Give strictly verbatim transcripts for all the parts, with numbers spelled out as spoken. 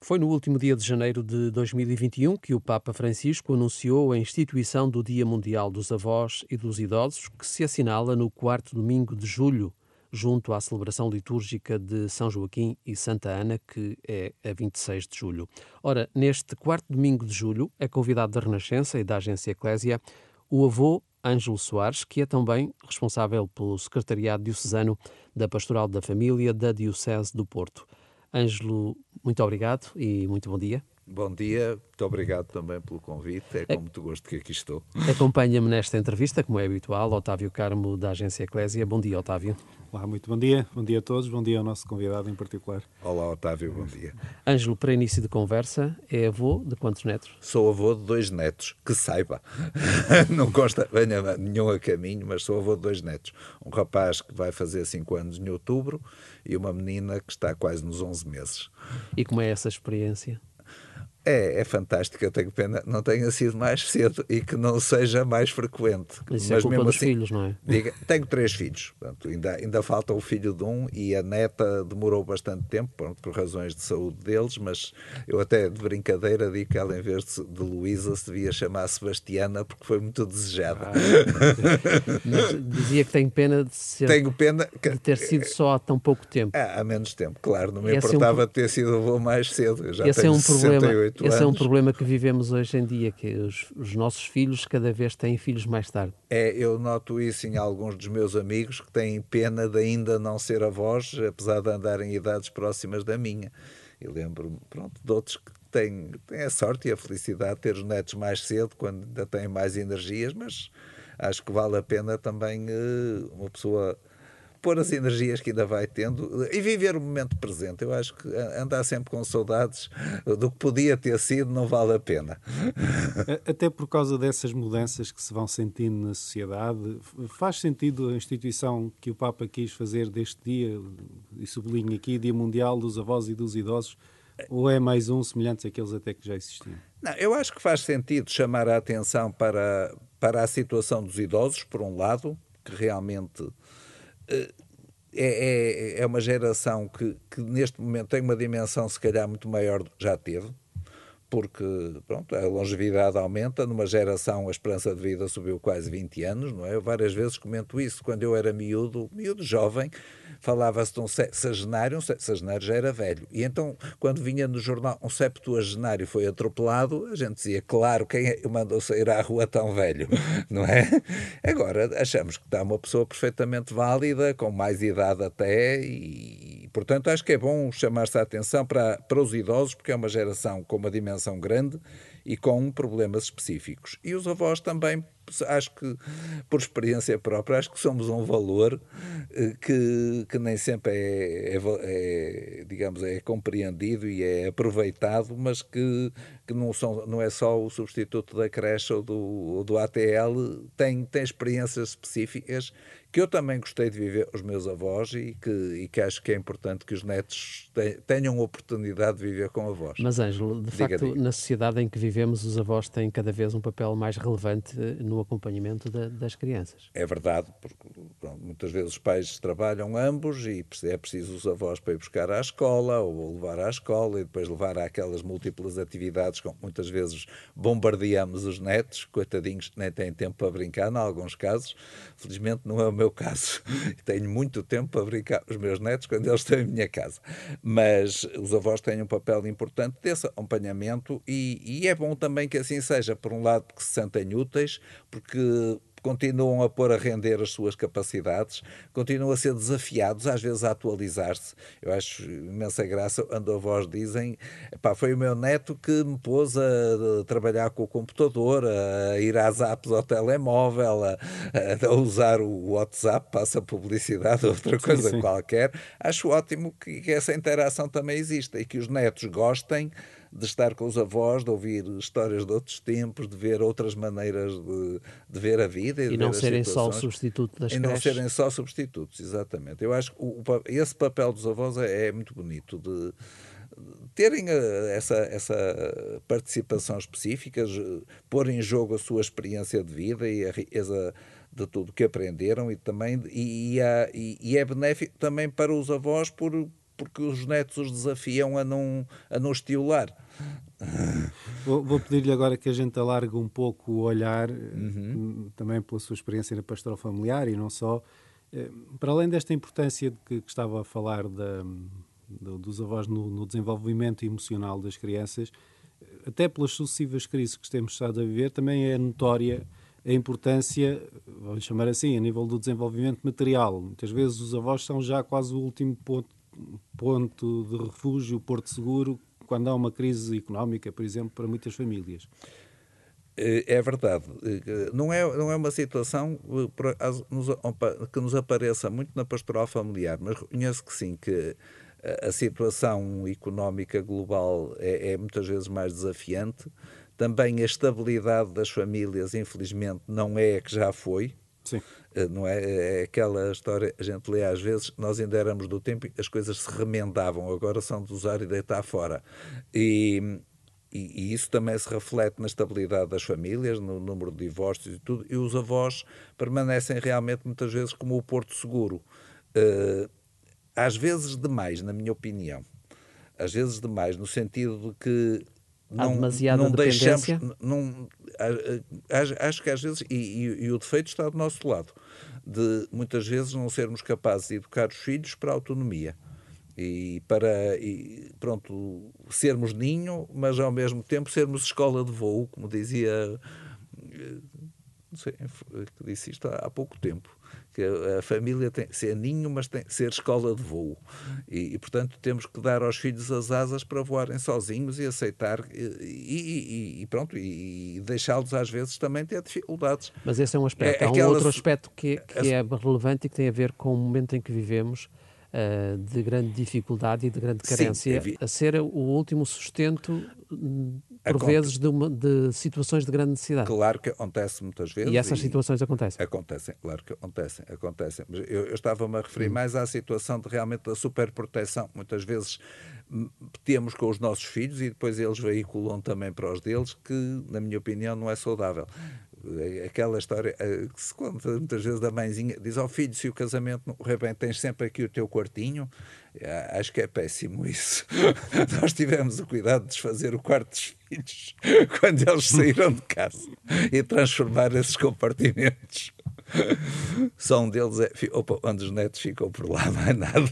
Foi no último dia de janeiro de dois mil e vinte e um que o Papa Francisco anunciou a instituição do Dia Mundial dos Avós e dos Idosos, que se assinala no quarto domingo de julho, junto à celebração litúrgica de São Joaquim e Santa Ana, que é a vinte e seis de julho. Ora, neste quarto domingo de julho, é convidado da Renascença e da Agência Eclésia o avô Ângelo Soares, que é também responsável pelo Secretariado Diocesano da Pastoral da Família da Diocese do Porto. Ângelo, muito obrigado e muito bom dia. Bom dia, muito obrigado também pelo convite, é com muito gosto que aqui estou. Acompanha-me nesta entrevista, como é habitual, Otávio Carmo, da Agência Eclésia. Bom dia, Otávio. Olá, muito bom dia. Bom dia a todos, bom dia ao nosso convidado em particular. Olá, Otávio, bom dia. Ângelo, para início de conversa, é avô de quantos netos? Sou avô de dois netos, que saiba. Não consta venha nenhum a caminho, mas sou avô de dois netos. Um rapaz que vai fazer cinco anos em outubro e uma menina que está quase nos onze meses. E como é essa experiência? É, é fantástico, eu tenho pena não tenha sido mais cedo e que não seja mais frequente. Mas isso é culpa dos filhos, não é? Diga, tenho três filhos, portanto, ainda, ainda falta o filho de um e a neta demorou bastante tempo, pronto, por razões de saúde deles, mas eu até de brincadeira digo que ela, em vez de, de Luísa, se devia chamar Sebastiana porque foi muito desejada. Ah, mas dizia que tenho pena de, ser, tenho pena que, de ter sido só há tão pouco tempo. Há, há menos tempo, claro, não me esse importava é um, ter sido avô mais cedo, eu já esse tenho é um sessenta e oito problema, esse anos. é um problema que vivemos hoje em dia, que os, os nossos filhos cada vez têm filhos mais tarde. É, eu noto isso em alguns dos meus amigos que têm pena de ainda não ser avós, apesar de andarem em idades próximas da minha. Eu lembro-me, pronto, de outros que têm, têm a sorte e a felicidade de ter os netos mais cedo, quando ainda têm mais energias, mas acho que vale a pena também uh, uma pessoa pôr as energias que ainda vai tendo e viver o momento presente. Eu acho que andar sempre com saudades do que podia ter sido não vale a pena. Até por causa dessas mudanças que se vão sentindo na sociedade, faz sentido a instituição que o Papa quis fazer deste dia, e sublinho aqui, Dia Mundial dos Avós e dos Idosos, ou é mais um semelhante àqueles até que já existiam? Não, eu acho que faz sentido chamar a atenção para, para a situação dos idosos, por um lado, que realmente É, é, é uma geração que, que neste momento tem uma dimensão se calhar muito maior do que já teve, porque pronto, a longevidade aumenta, numa geração a esperança de vida subiu quase vinte anos, não é? Eu várias vezes comento isso, quando eu era miúdo, miúdo jovem, falava-se de um sexagenário, um sexagenário já era velho, e então quando vinha no jornal um septuagenário foi atropelado, a gente dizia, claro, quem é, mandou sair à rua tão velho, não é? Agora achamos que está uma pessoa perfeitamente válida, com mais idade até, e portanto acho que é bom chamar-se a atenção para, para os idosos, porque é uma geração com uma dimensão grande e com problemas específicos. E os avós também, acho que, por experiência própria, acho que somos um valor que, que nem sempre é, é, é, digamos, é compreendido e é aproveitado, mas que, que não, são, não é só o substituto da creche ou do, ou do A T L, tem, tem experiências específicas que eu também gostei de viver os meus avós e que, e que acho que é importante que os netos tenham a oportunidade de viver com avós. Mas, Ângelo, de diga, facto, diga. na sociedade em que vivemos, os avós têm cada vez um papel mais relevante no acompanhamento da, das crianças. É verdade, porque pronto, muitas vezes os pais trabalham ambos e é preciso os avós para ir buscar à escola ou levar à escola e depois levar àquelas múltiplas atividades com que muitas vezes bombardeamos os netos, coitadinhos que nem têm tempo para brincar, em alguns casos. Felizmente não é o meu caso. Tenho muito tempo para brincar com os meus netos quando eles estão em minha casa. Mas os avós têm um papel importante desse acompanhamento e, e é bom também que assim seja, por um lado porque se sentem úteis, porque continuam a pôr a render as suas capacidades, continuam a ser desafiados, às vezes a atualizar-se. Eu acho imensa graça quando avós dizem, pá, foi o meu neto que me pôs a trabalhar com o computador, a ir às apps ao telemóvel, a, a usar o WhatsApp, passa publicidade, outra coisa sim, sim. qualquer. Acho ótimo que, que essa interação também exista e que os netos gostem de estar com os avós, de ouvir histórias de outros tempos, de ver outras maneiras de, de ver a vida. E, e de não ver serem as só o substituto das E creches. não serem só substitutos, exatamente. Eu acho que o, esse papel dos avós é, é muito bonito, de, de terem essa, essa participação específica, pôr em jogo a sua experiência de vida e a riqueza de tudo que aprenderam e também e, e, e é benéfico também para os avós por porque os netos os desafiam a não, a não estiolar. Vou, vou pedir-lhe agora que a gente alargue um pouco o olhar, uhum. também pela sua experiência na pastoral familiar e não só, para além desta importância de que, que estava a falar da, do, dos avós no, no desenvolvimento emocional das crianças, até pelas sucessivas crises que temos estado a viver, também é notória a importância, vou chamar assim, a nível do desenvolvimento material. Muitas vezes os avós são já quase o último ponto, ponto de refúgio, porto seguro, quando há uma crise económica, por exemplo, para muitas famílias. É verdade. Não é, não é uma situação que nos apareça muito na pastoral familiar, mas reconheço que sim, que a situação económica global é, é muitas vezes mais desafiante. Também a estabilidade das famílias, infelizmente, não é a que já foi. Sim. Não é, é aquela história, a gente lê às vezes, nós ainda éramos do tempo em que as coisas se remendavam, agora são de usar e deitar fora. E, e, e isso também se reflete na estabilidade das famílias, no número de divórcios e tudo, e os avós permanecem realmente muitas vezes como o porto seguro. Uh, às vezes demais, na minha opinião. Às vezes demais, no sentido de que não, Há demasiada não deixamos, dependência? Não, acho, acho que às vezes, e, e, e o defeito está do nosso lado, de muitas vezes não sermos capazes de educar os filhos para a autonomia. E para, e, pronto, sermos ninho, mas ao mesmo tempo sermos escola de voo, como dizia, não sei, que disse isto há, há pouco tempo, que a, a família tem que ser ninho, mas tem que ser escola de voo. E, e, portanto, temos que dar aos filhos as asas para voarem sozinhos e aceitar, e, e, e pronto, e deixá-los às vezes também ter dificuldades. Mas esse é um aspecto. É, Há um aquela... outro aspecto que, que é relevante e que tem a ver com o momento em que vivemos, Uh, de grande dificuldade e de grande carência, Sim, vi... a ser o último sustento, por Aconte... vezes, de, uma, de situações de grande necessidade. Claro que acontece muitas vezes. E essas e... situações acontecem? Acontecem, claro que acontecem. acontecem. Mas eu, eu estava-me a referir hum. mais à situação de realmente da superproteção. Muitas vezes temos com os nossos filhos e depois eles veiculam também para os deles, que, na minha opinião, não é saudável. Aquela história que se conta muitas vezes da mãezinha, diz ao filho, se o casamento não correr bem, tens sempre aqui o teu quartinho. Acho que é péssimo isso. Nós tivemos o cuidado de desfazer o quarto dos filhos quando eles saíram de casa e transformar esses compartimentos. Só um deles é opa, onde os netos ficam por lá, mais nada.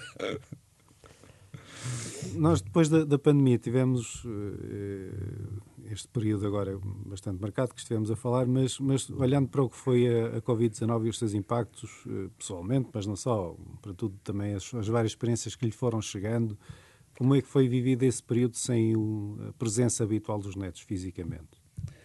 Nós, depois da, da pandemia, tivemos uh, este período agora bastante marcado que estivemos a falar, mas, mas olhando para o que foi a, a covid dezanove e os seus impactos, uh, pessoalmente, mas não só, para tudo também as, as várias experiências que lhe foram chegando, como é que foi vivido esse período sem o, a presença habitual dos netos fisicamente?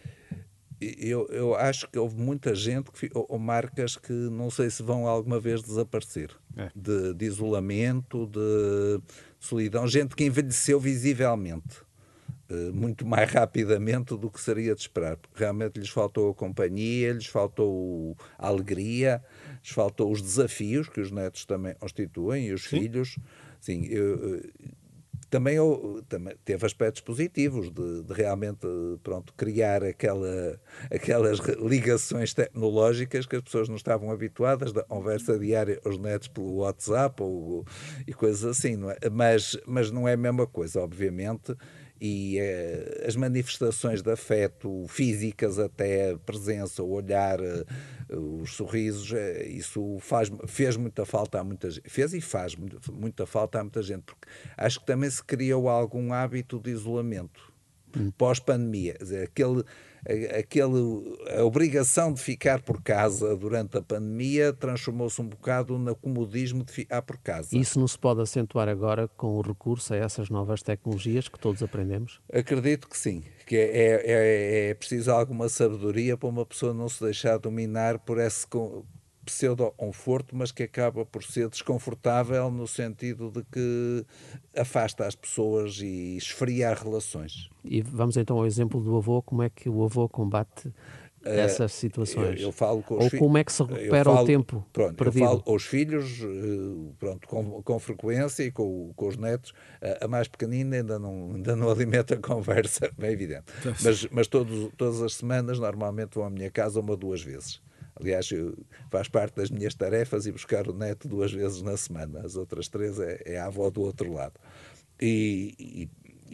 Eu, eu acho que houve muita gente, que, ou, ou marcas que não sei se vão alguma vez desaparecer, é. de, de isolamento, de solidão, gente que envelheceu visivelmente, uh, muito mais rapidamente do que seria de esperar, porque realmente lhes faltou a companhia, lhes faltou a alegria, lhes faltou os desafios que os netos também constituem e os Sim. filhos. Sim, eu... Também, também teve aspectos positivos de, de realmente pronto, criar aquela, aquelas ligações tecnológicas que as pessoas não estavam habituadas, da conversa diária aos netos pelo WhatsApp ou, e coisas assim, não é? Mas, mas não é a mesma coisa, obviamente, e eh, as manifestações de afeto físicas, até a presença, o olhar, eh, os sorrisos, eh, isso faz, fez muita falta a muita gente, fez e faz muita, muita falta a muita gente, porque acho que também se criou algum hábito de isolamento hum. pós-pandemia, quer dizer, aquele, aquele, a obrigação de ficar por casa durante a pandemia transformou-se um bocado no comodismo de ficar por casa. Isso não se pode acentuar agora com o recurso a essas novas tecnologias que todos aprendemos? Acredito que sim, que é, é, é preciso alguma sabedoria para uma pessoa não se deixar dominar por esse pseudo-conforto, mas que acaba por ser desconfortável no sentido de que afasta as pessoas e esfria as relações. E vamos então ao exemplo do avô, como é que o avô combate essas situações? Eu, eu falo com os Ou fi... como é que se recupera falo, o tempo pronto, perdido? Eu falo aos filhos, pronto, com, com frequência, e com, com os netos. A mais pequenina ainda não, ainda não alimenta a conversa, bem evidente. Mas, mas todos, todas as semanas, normalmente vão à minha casa uma ou duas vezes. Aliás, eu, faz parte das minhas tarefas ir buscar o neto duas vezes na semana. As outras três é, é a avó do outro lado. E, e,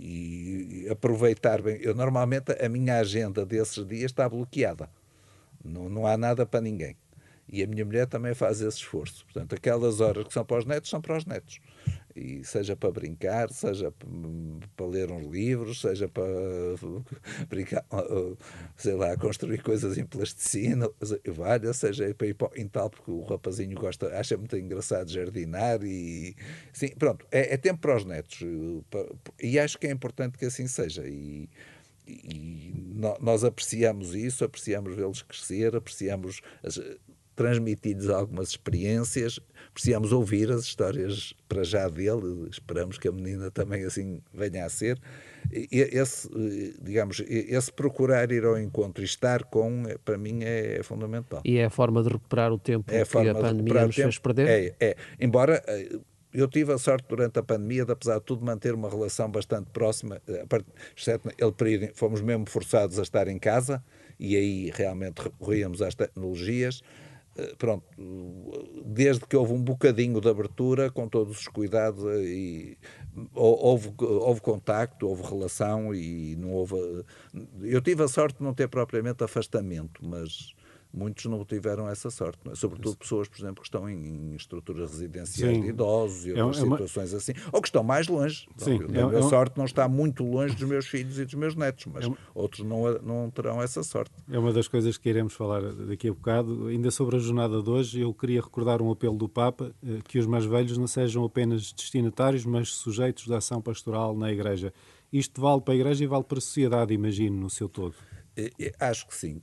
e aproveitar bem. Eu, normalmente, a minha agenda desses dias está bloqueada. Não, não há nada para ninguém. E a minha mulher também faz esse esforço. Portanto, aquelas horas que são para os netos, são para os netos. E seja para brincar, seja para ler uns livros, seja para brincar, sei lá, construir coisas em plasticina, várias, seja para ir para o quintal, porque o rapazinho gosta, acha muito engraçado jardinar e... Sim, pronto, é, é tempo para os netos. E acho que é importante que assim seja. E... E nós apreciamos isso, apreciamos vê-los crescer, apreciamos as, transmitir-lhes algumas experiências, apreciamos ouvir as histórias para já dele, esperamos que a menina também assim venha a ser. E esse, digamos, esse procurar ir ao encontro e estar com, para mim, é fundamental. E é a forma de recuperar o tempo é a que a pandemia nos fez perder? É, é. Embora... Eu tive a sorte durante a pandemia de, apesar de tudo, manter uma relação bastante próxima, exceto naquele período, fomos mesmo forçados a estar em casa e aí realmente recorríamos às tecnologias. Pronto, desde que houve um bocadinho de abertura, com todos os cuidados, e houve, houve contacto, houve relação e não houve... Eu tive a sorte de não ter propriamente afastamento, mas... muitos não tiveram essa sorte, não é? Sobretudo pessoas, por exemplo, que estão em, em estruturas residenciais Sim. de idosos e outras é, é uma... situações assim, ou que estão mais longe. Sim, a minha é, sorte é... não está muito longe dos meus filhos e dos meus netos, mas é uma... outros não, não terão essa sorte. É uma das coisas que iremos falar daqui a bocado. Ainda sobre a jornada de hoje, eu queria recordar um apelo do Papa, que os mais velhos não sejam apenas destinatários, mas sujeitos da ação pastoral na Igreja. Isto vale para a Igreja e vale para a sociedade, imagino, no seu todo. Acho que sim.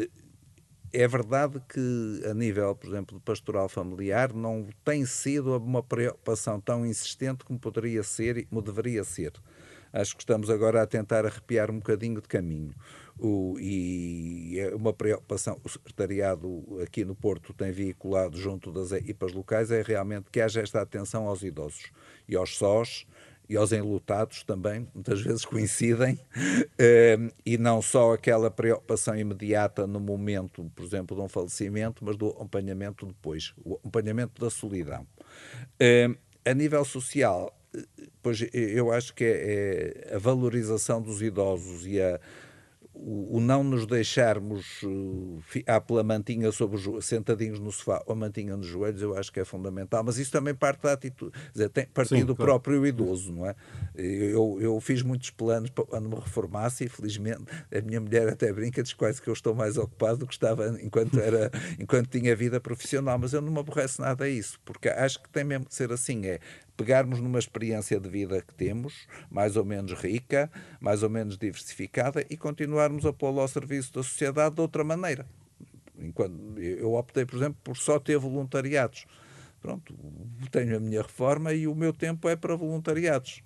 É verdade que, a nível, por exemplo, de pastoral familiar, não tem sido uma preocupação tão insistente como poderia ser e como deveria ser. Acho que estamos agora a tentar arrepiar um bocadinho de caminho. O, e é uma preocupação, o secretariado aqui no Porto tem veiculado junto das equipas locais, é realmente que haja esta atenção aos idosos e aos sós, e aos enlutados também, muitas vezes coincidem, e não só aquela preocupação imediata no momento, por exemplo, de um falecimento, mas do acompanhamento depois, o acompanhamento da solidão. A nível social, pois eu acho que é a valorização dos idosos e a o não nos deixarmos uh, ficar pela mantinha sobre os, sentadinhos no sofá ou a mantinha nos joelhos, eu acho que é fundamental, mas isso também parte da atitude, quer dizer, tem partido Sim, do claro. próprio idoso, não é? Eu, eu fiz muitos planos para quando me reformasse e felizmente a minha mulher até brinca, diz quase que eu estou mais ocupado do que estava enquanto, era, enquanto tinha vida profissional, mas eu não me aborreço nada a isso, porque acho que tem mesmo que ser assim, é pegarmos numa experiência de vida que temos, mais ou menos rica, mais ou menos diversificada, e continuarmos a pô-la ao serviço da sociedade de outra maneira. Enquanto eu optei, por exemplo, por só ter voluntariados. Pronto, tenho a minha reforma e o meu tempo é para voluntariados.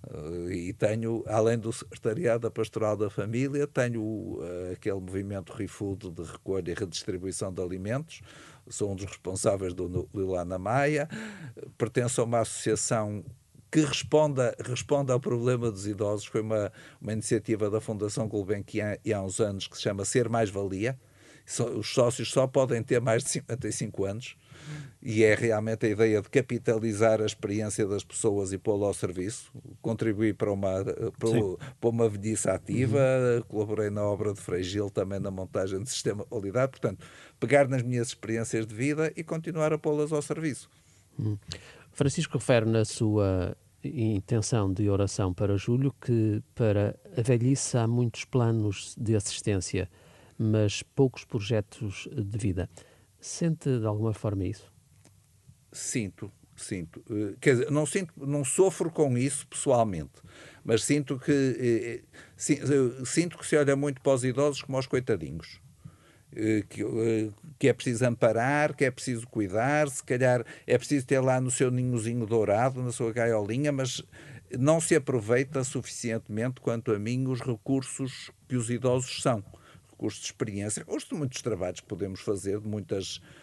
E tenho, além do secretariado da Pastoral da Família, tenho uh, aquele movimento ReFood de recolha e redistribuição de alimentos. Sou um dos responsáveis do Núcleo lá na Maia. Pertenço a uma associação que responda, responda ao problema dos idosos. Foi uma, uma iniciativa da Fundação Gulbenkian há uns anos que se chama Ser Mais Valia. Os sócios só podem ter mais de cinquenta e cinco anos. E é realmente a ideia de capitalizar a experiência das pessoas e pô-la ao serviço, contribuir para uma, para, para uma velhice ativa, uhum. Colaborei na obra de Frei Gil, também na montagem de sistema de qualidade, portanto, pegar nas minhas experiências de vida e continuar a pô-las ao serviço. Uhum. Francisco refere na sua intenção de oração para julho que para a velhice há muitos planos de assistência, mas poucos projetos de vida. Sente de alguma forma isso? Sinto, sinto. Quer dizer, não sinto, não sofro com isso pessoalmente, mas sinto que sinto que se olha muito para os idosos como aos coitadinhos. Que, que é preciso amparar, que é preciso cuidar, se calhar é preciso ter lá no seu ninhozinho dourado, na sua gaiolinha, mas não se aproveita suficientemente, quanto a mim, os recursos que os idosos são. Recursos de experiência, recursos de muitos trabalhos que podemos fazer, de muitas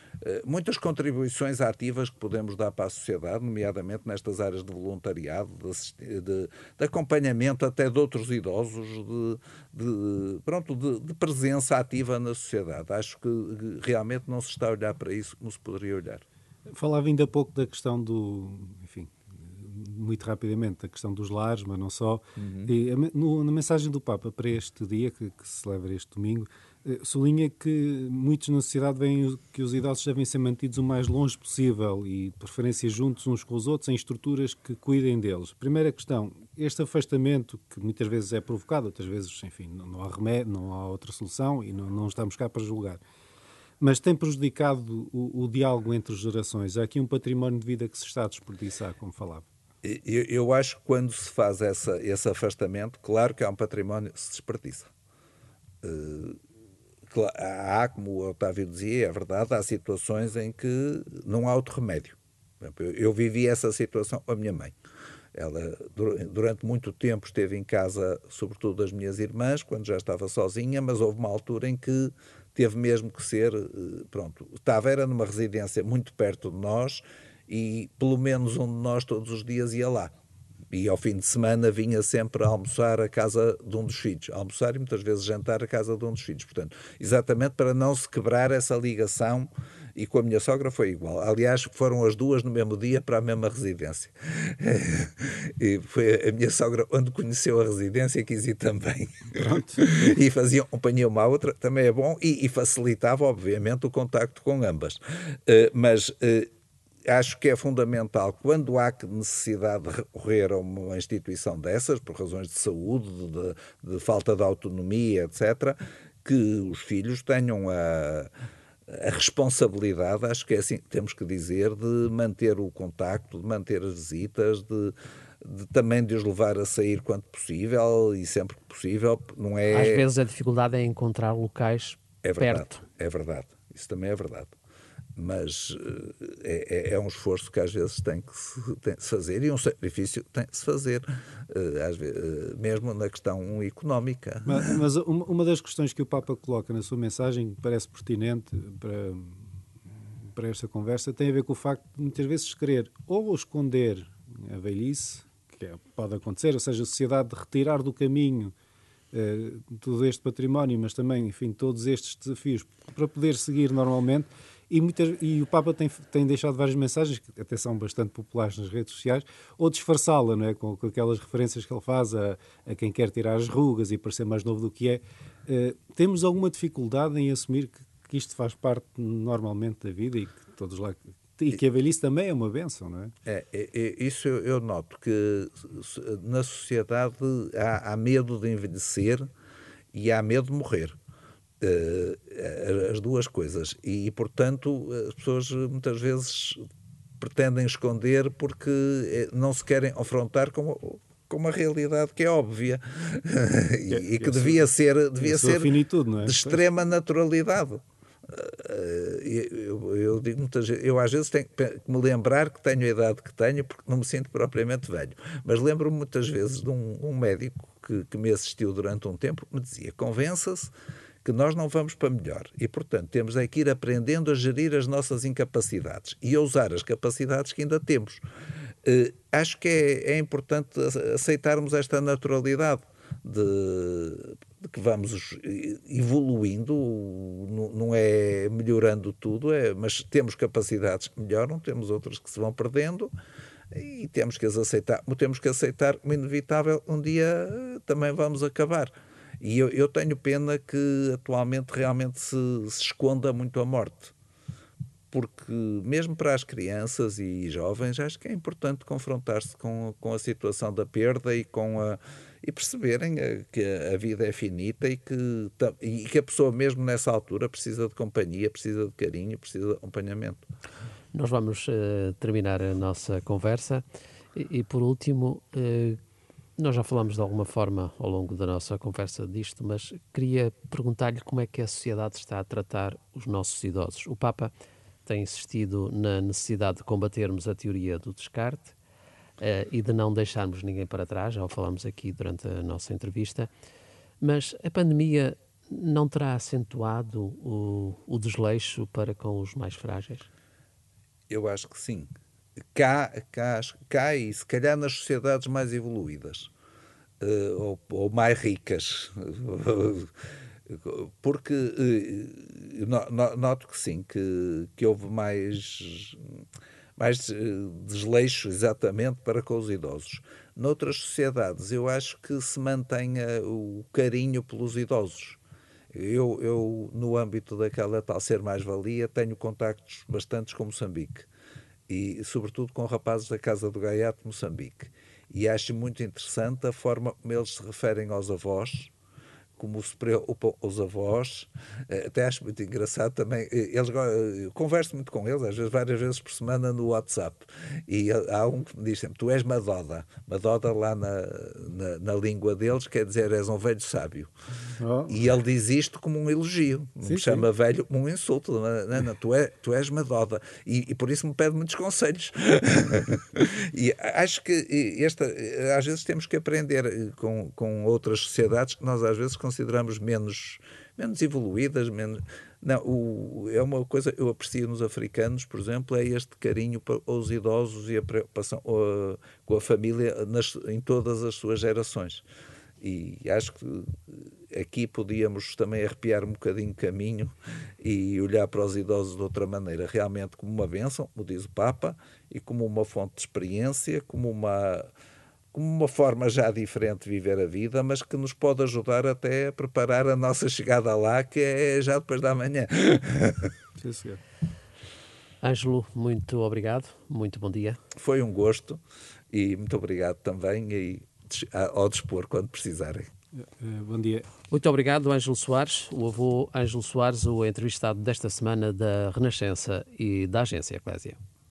muitas contribuições ativas que podemos dar para a sociedade, nomeadamente nestas áreas de voluntariado, de, de, de acompanhamento até de outros idosos, de, de, pronto, de, de presença ativa na sociedade. Acho que realmente não se está a olhar para isso como se poderia olhar. Falava ainda há pouco da questão do, enfim, muito rapidamente, da questão dos lares, mas não só. Uhum. E, no, na mensagem do Papa para este dia, que, que se celebra este domingo, sublinha que muitos na sociedade veem que os idosos devem ser mantidos o mais longe possível e, de preferência, juntos uns com os outros, em estruturas que cuidem deles. Primeira questão, este afastamento, que muitas vezes é provocado, outras vezes, enfim, não há remédio, não há outra solução e não, não estamos cá para julgar, mas tem prejudicado o, o diálogo entre as gerações. Há aqui um património de vida que se está a desperdiçar, como falava. Eu, eu acho que quando se faz essa, esse afastamento, claro que há um património que se desperdiça. Uh, Há, como o Otávio dizia, é verdade, há situações em que não há outro remédio. Eu vivi essa situação com a minha mãe. Ela, durante muito tempo, esteve em casa, sobretudo das minhas irmãs, quando já estava sozinha, mas houve uma altura em que teve mesmo que ser, pronto, estava, era numa residência muito perto de nós e pelo menos um de nós todos os dias ia lá. E ao fim de semana vinha sempre a almoçar à casa de um dos filhos. Almoçar e muitas vezes jantar à casa de um dos filhos. Portanto, exatamente para não se quebrar essa ligação. E com a minha sogra foi igual. Aliás, foram as duas no mesmo dia para a mesma residência. E foi a minha sogra, onde conheceu a residência, quis ir também. Pronto. E faziam companhia uma à outra, também é bom. E, e facilitava, obviamente, o contacto com ambas. Uh, mas... Uh, Acho que é fundamental, quando há necessidade de recorrer a uma instituição dessas, por razões de saúde, de, de falta de autonomia, etcétera, que os filhos tenham a, a responsabilidade, acho que é assim que temos que dizer, de manter o contacto, de manter as visitas, de, de também de os levar a sair quanto possível e sempre que possível. Não é... Às vezes a dificuldade é encontrar locais é verdade, perto. É verdade, isso também é verdade. Mas é, é, é um esforço que às vezes tem que se, tem que se fazer e um sacrifício tem que se fazer, às vezes, mesmo na questão económica. Mas, mas uma das questões que o Papa coloca na sua mensagem, que parece pertinente para, para esta conversa, tem a ver com o facto de muitas vezes se querer ou esconder a velhice, que é, pode acontecer, ou seja, a sociedade retirar do caminho eh, todo este património, mas também, enfim, todos estes desafios para poder seguir normalmente. E, muitas, e o Papa tem, tem deixado várias mensagens, que até são bastante populares nas redes sociais, ou disfarçá-la, não é? com, com aquelas referências que ele faz a, a quem quer tirar as rugas e parecer mais novo do que é. Uh, temos alguma dificuldade em assumir que, que isto faz parte normalmente da vida e que todos lá... E que a velhice também é uma bênção, não é? É, é, isso eu, eu noto, que na sociedade há, há medo de envelhecer e há medo de morrer. Uh, as duas coisas e, portanto, as pessoas muitas vezes pretendem esconder porque não se querem confrontar com, com uma realidade que é óbvia e, e que devia ser, devia ser finitude, não é? De extrema naturalidade. Eu, eu digo muitas vezes, eu às vezes tenho que me lembrar que tenho a idade que tenho porque não me sinto propriamente velho, mas lembro-me muitas vezes de um, um médico que, que me assistiu durante um tempo que me dizia: convença-se que nós não vamos para melhor e, portanto, temos é que ir aprendendo a gerir as nossas incapacidades e a usar as capacidades que ainda temos. Uh, acho que é, é importante aceitarmos esta naturalidade de, de que vamos evoluindo, não, não é melhorando tudo, é, mas temos capacidades que melhoram, temos outras que se vão perdendo e temos que as aceitar. Temos que aceitar como inevitável, um dia também vamos acabar. E eu, eu tenho pena que atualmente realmente se, se esconda muito a morte. Porque mesmo para as crianças e jovens, acho que é importante confrontar-se com, com a situação da perda e, com a, e perceberem que a vida é finita e que, e que a pessoa mesmo nessa altura precisa de companhia, precisa de carinho, precisa de acompanhamento. Nós vamos uh, terminar a nossa conversa e, e por último... Uh, Nós já falamos de alguma forma ao longo da nossa conversa disto, mas queria perguntar-lhe como é que a sociedade está a tratar os nossos idosos. O Papa tem insistido na necessidade de combatermos a teoria do descarte uh, e de não deixarmos ninguém para trás, já o falamos aqui durante a nossa entrevista, mas a pandemia não terá acentuado o, o desleixo para com os mais frágeis? Eu acho que sim. Cá, cá, cá e se calhar nas sociedades mais evoluídas, uh, ou, ou mais ricas, porque uh, no, noto que sim, que, que houve mais, mais desleixo exatamente para com os idosos. Noutras sociedades eu acho que se mantenha o carinho pelos idosos. Eu, eu no âmbito daquela tal ser mais-valia, tenho contactos bastantes com Moçambique. E, sobretudo, com rapazes da Casa do Gaiato de Moçambique. E acho muito interessante a forma como eles se referem aos avós, como se preocupam os avós. Até acho muito engraçado também. Eles, eu converso muito com eles, às vezes, várias vezes por semana no WhatsApp. E há um que me diz sempre, tu és Madoda. Madoda lá na, na, na língua deles quer dizer, és um velho sábio. Oh. E ele diz isto como um elogio. Não sim, me chama sim. velho como um insulto. Não, não, tu, é, tu és Madoda. E, e por isso me pede muitos conselhos. E acho que esta, às vezes temos que aprender com, com outras sociedades que nós às vezes consideramos menos, menos evoluídas, menos... Não, o, é uma coisa que eu aprecio nos africanos, por exemplo, é este carinho para os idosos e a preocupação uh, com a família nas, em todas as suas gerações. E acho que aqui podíamos também arrepiar um bocadinho o caminho e olhar para os idosos de outra maneira, realmente como uma bênção, como diz o Papa, e como uma fonte de experiência, como uma... como uma forma já diferente de viver a vida, mas que nos pode ajudar até a preparar a nossa chegada lá, que é já depois da manhã. Sim, senhor. Ângelo, muito obrigado, muito bom dia. Foi um gosto e muito obrigado também e ao dispor quando precisarem. Bom dia. Muito obrigado, Ângelo Soares, o avô Ângelo Soares, o entrevistado desta semana da Renascença e da Agência Eclésia.